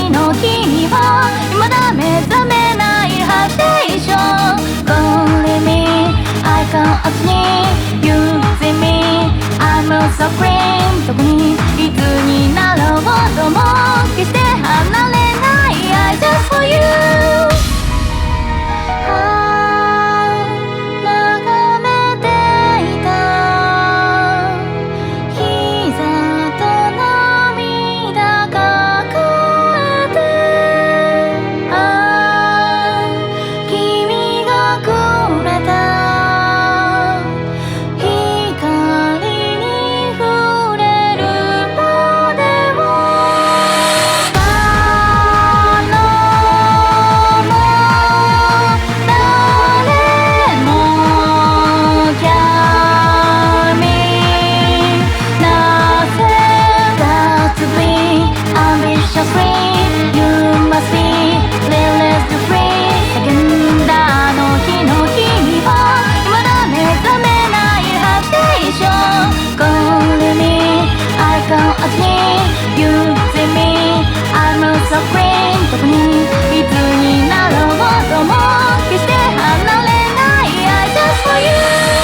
日の君は未だ目覚めないハテーション Calling me, I can't actually use me I'm so green どこにいつになろうとも決して離れない I just for you So green どこにいつになろうとも決して離れない I just for you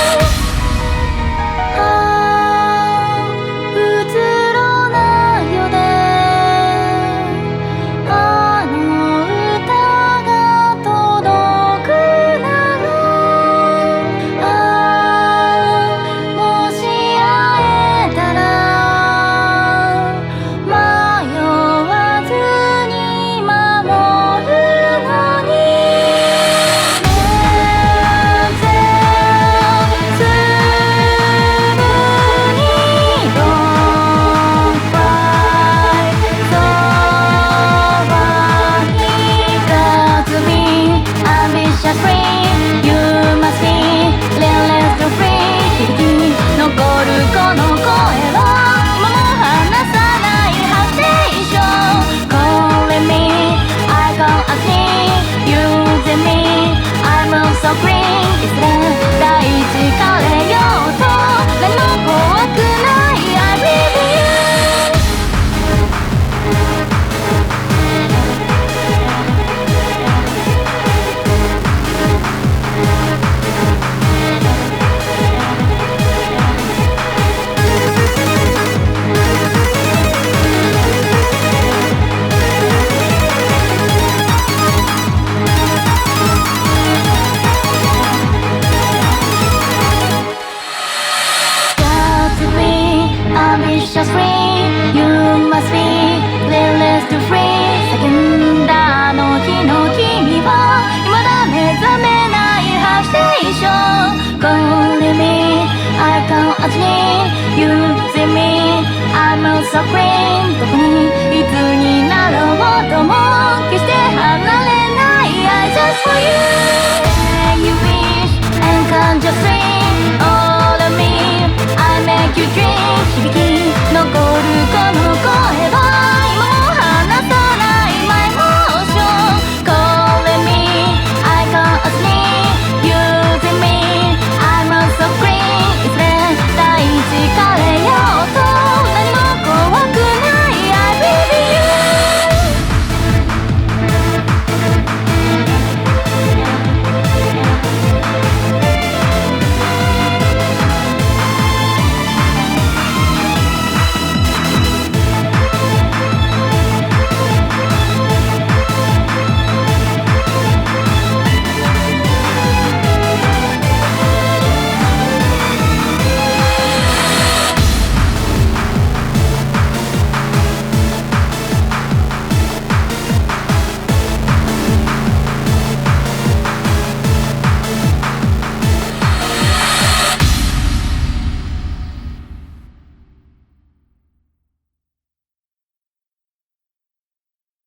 うつろな夜であの歌が届くならもし会えたら迷わずSo green いつで大地枯れようと何も怖くない I believe in you Just free, you must be, let's do free